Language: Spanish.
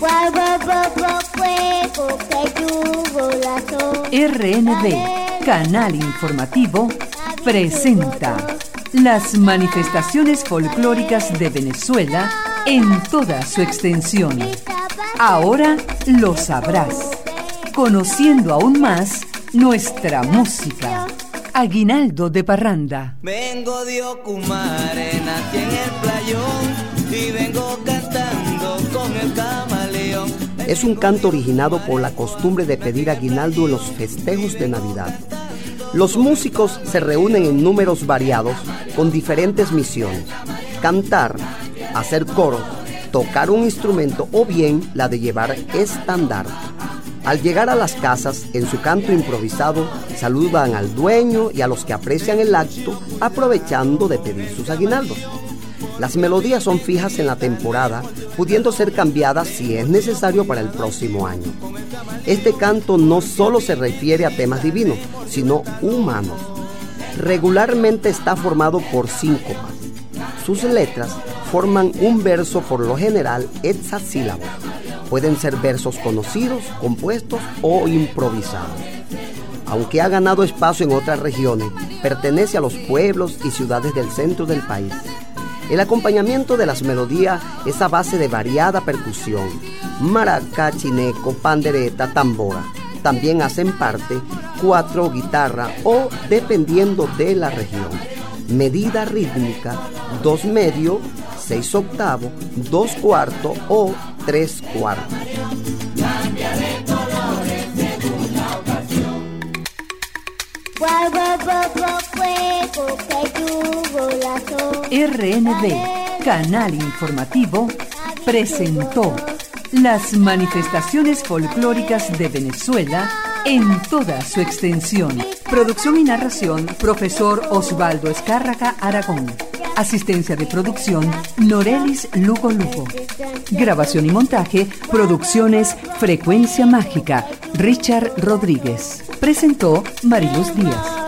RNB, Canal Informativo, presenta las manifestaciones folclóricas de Venezuela en toda su extensión. Ahora lo sabrás, conociendo aún más nuestra música. Aguinaldo de Parranda. Vengo de Ocumare, nací en el playón y vengo cantando con el camaleón. Es un canto originado por la costumbre de pedir aguinaldo en los festejos de Navidad. Los músicos se reúnen en números variados con diferentes misiones: cantar, hacer coro, tocar un instrumento o bien la de llevar estandarte. Al llegar a las casas, en su canto improvisado, saludan al dueño y a los que aprecian el acto, aprovechando de pedir sus aguinaldos. Las melodías son fijas en la temporada, pudiendo ser cambiadas si es necesario para el próximo año. Este canto no solo se refiere a temas divinos, sino humanos. Regularmente está formado por síncopas. Sus letras forman un verso por lo general hexasílabo. Pueden ser versos conocidos, compuestos o improvisados. Aunque ha ganado espacio en otras regiones, pertenece a los pueblos y ciudades del centro del país. El acompañamiento de las melodías es a base de variada percusión: maraca, chineco, pandereta, tambora. También hacen parte cuatro, guitarra o, dependiendo de la región, medida rítmica, 2 medios, 6 octavos, 2 cuartos o 3 cuartos. RNB, Canal Informativo, presentó las manifestaciones folclóricas de Venezuela en toda su extensión. Producción y narración, profesor Osvaldo Escárraga Aragón. Asistencia de producción, Norelis Lugo Lugo. Grabación y montaje, Producciones Frecuencia Mágica, Richard Rodríguez. Presentó Mariluz Díaz.